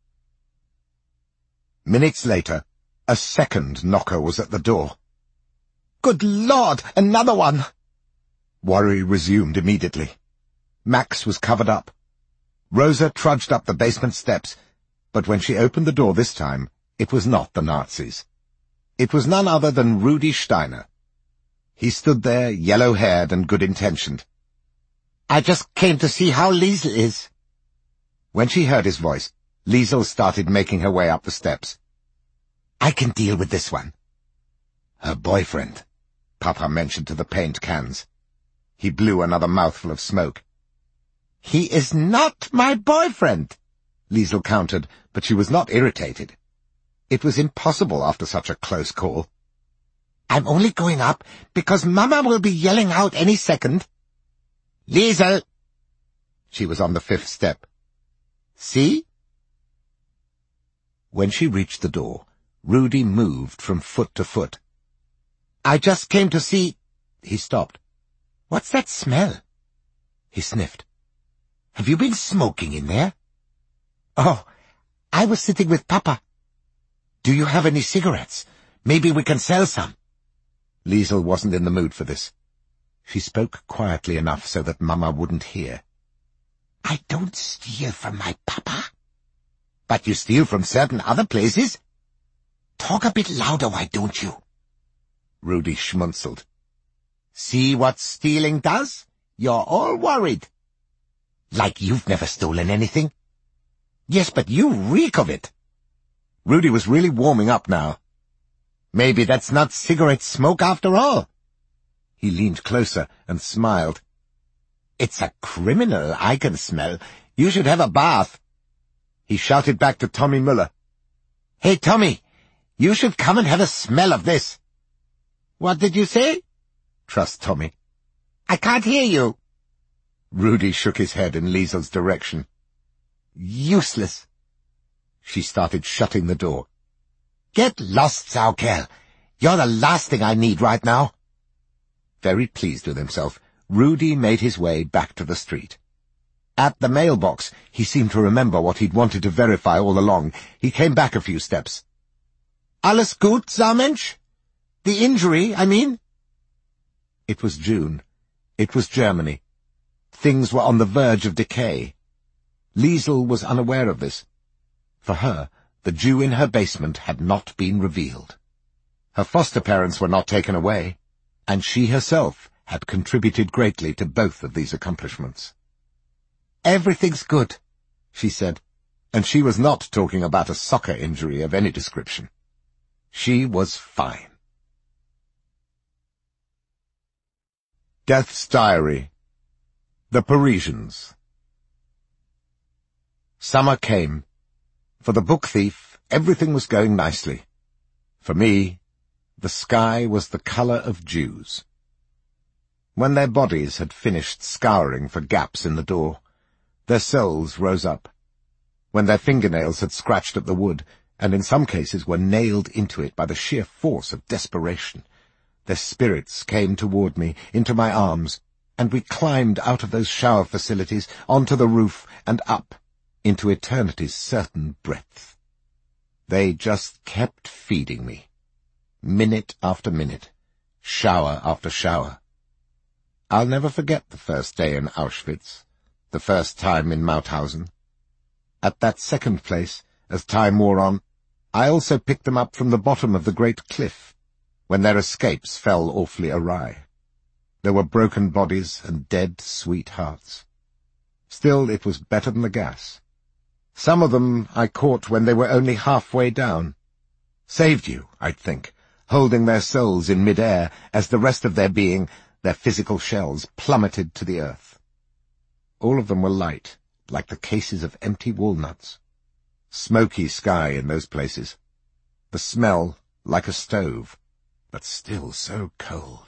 Minutes later, a second knocker was at the door. "Good Lord, another one!" Worry resumed immediately. Max was covered up. Rosa trudged up the basement steps, but when she opened the door this time, it was not the Nazis. It was none other than Rudi Steiner. He stood there, yellow-haired and good-intentioned. "I just came to see how Liesel is." When she heard his voice, Liesel started making her way up the steps. "I can deal with this one." "Her boyfriend," Papa mentioned to the paint cans. He blew another mouthful of smoke. "He is not my boyfriend," Liesel countered, but she was not irritated. It was impossible after such a close call. "I'm only going up because Mama will be yelling out any second." "Liesel!" She was on the fifth step. "See?" When she reached the door, Rudi moved from foot to foot. "I just came to see—" He stopped. "What's that smell?" He sniffed. "Have you been smoking in there?" "Oh, I was sitting with Papa." "Do you have any cigarettes? Maybe we can sell some." Liesel wasn't in the mood for this. She spoke quietly enough so that Mama wouldn't hear. "I don't steal from my Papa." "But you steal from certain other places." "Talk a bit louder, why don't you?" Rudi schmunzeled. "See what stealing does? You're all worried." "Like you've never stolen anything." "Yes, but you reek of it." Rudi was really warming up now. "Maybe that's not cigarette smoke after all." He leaned closer and smiled. "It's a criminal I can smell. You should have a bath." He shouted back to Tommy Müller. "Hey, Tommy, you should come and have a smell of this." "What did you say?" Trust Tommy. "I can't hear you." Rudi shook his head in Liesel's direction. "Useless." She started shutting the door. "Get lost, Saukerl. You're the last thing I need right now." Very pleased with himself, Rudi made his way back to the street. At the mailbox, he seemed to remember what he'd wanted to verify all along. He came back a few steps. "Alles gut, Samensch? The injury, I mean?" It was June. It was Germany. Things were on the verge of decay. Liesel was unaware of this. For her, the Jew in her basement had not been revealed. Her foster parents were not taken away, and she herself had contributed greatly to both of these accomplishments. "Everything's good," she said, and she was not talking about a soccer injury of any description. She was fine. Death's Diary. The Parisians. Summer came. For the book thief, everything was going nicely. For me, the sky was the color of Jews. When their bodies had finished scouring for gaps in the door, their souls rose up. When their fingernails had scratched at the wood, and in some cases were nailed into it by the sheer force of desperation, their spirits came toward me, into my arms, and we climbed out of those shower facilities onto the roof and up into eternity's certain breadth. They just kept feeding me, minute after minute, shower after shower. I'll never forget the first day in Auschwitz, the first time in Mauthausen. At that second place, as time wore on, I also picked them up from the bottom of the great cliff, when their escapes fell awfully awry. There were broken bodies and dead, sweet hearts. Still, it was better than the gas. Some of them I caught when they were only halfway down. Saved you, I'd think, holding their souls in mid-air as the rest of their being, their physical shells, plummeted to the earth. All of them were light, like the cases of empty walnuts. Smoky sky in those places. The smell like a stove, but still so cold.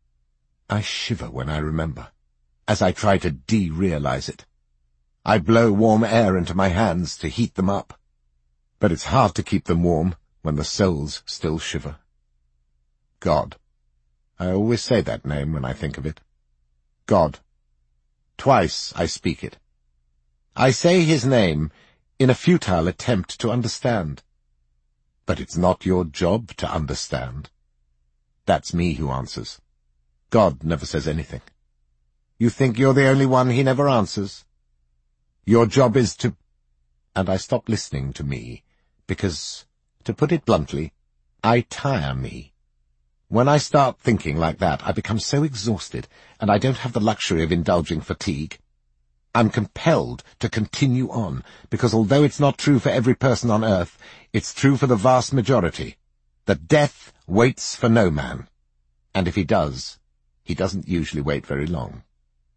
I shiver when I remember, as I try to de-realize it. I blow warm air into my hands to heat them up, but it's hard to keep them warm when the souls still shiver. God. I always say that name when I think of it. God. Twice I speak it. I say his name in a futile attempt to understand. But it's not your job to understand. That's me who answers. God never says anything. You think you're the only one he never answers? Your job is to— And I stop listening to me, because, to put it bluntly, I tire me. When I start thinking like that, I become so exhausted, and I don't have the luxury of indulging fatigue. I'm compelled to continue on, because although it's not true for every person on earth, it's true for the vast majority, that death waits for no man. And if he does, he doesn't usually wait very long.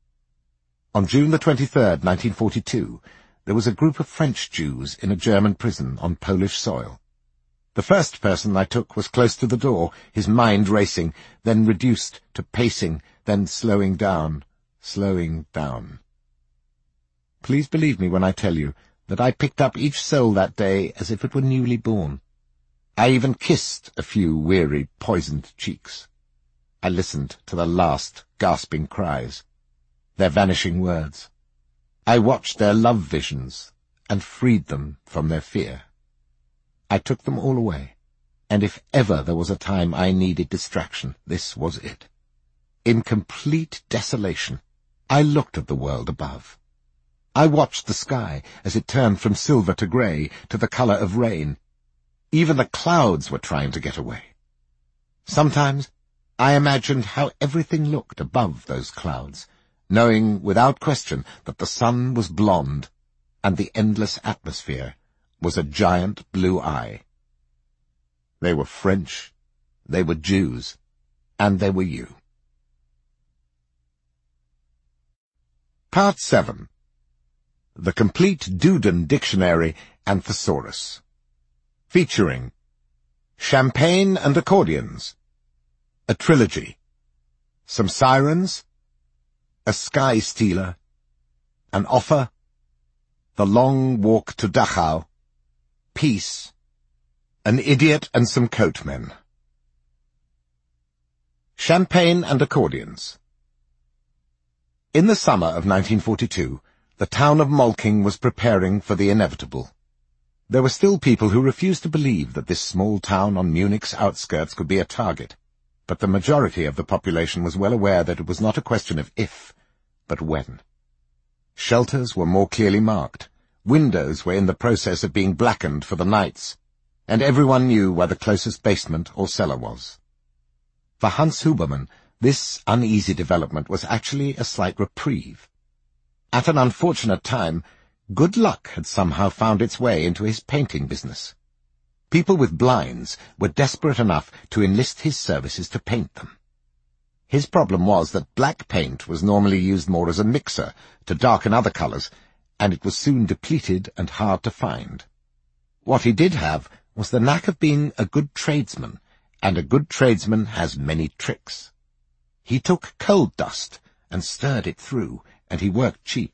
On June the twenty-third, nineteen forty-two, there was a group of French Jews in a German prison on Polish soil. The first person I took was close to the door, his mind racing, then reduced to pacing, then slowing down, slowing down. Please believe me when I tell you that I picked up each soul that day as if it were newly born. I even kissed a few weary, poisoned cheeks. I listened to the last gasping cries, their vanishing words. I watched their love visions and freed them from their fear. I took them all away, and if ever there was a time I needed distraction, this was it. In complete desolation, I looked at the world above. I watched the sky as it turned from silver to grey to the colour of rain. Even the clouds were trying to get away. Sometimes I imagined how everything looked above those clouds, knowing without question that the sun was blonde and the endless atmosphere was a giant blue eye. They were French, they were Jews, and they were you. Part seven. The Complete Duden Dictionary and Thesaurus. Featuring Champagne and Accordions, a trilogy, some sirens, a sky stealer, an offer, the long walk to Dachau, peace, an idiot and some coatmen. Champagne and Accordions. In the summer of nineteen forty-two, the town of Molking was preparing for the inevitable. There were still people who refused to believe that this small town on Munich's outskirts could be a target, but the majority of the population was well aware that it was not a question of if, but when. Shelters were more clearly marked, windows were in the process of being blackened for the nights, and everyone knew where the closest basement or cellar was. For Hans Huberman, this uneasy development was actually a slight reprieve. At an unfortunate time, good luck had somehow found its way into his painting business. People with blinds were desperate enough to enlist his services to paint them. His problem was that black paint was normally used more as a mixer to darken other colours, and it was soon depleted and hard to find. What he did have was the knack of being a good tradesman, and a good tradesman has many tricks. He took coal dust and stirred it through, and he worked cheap.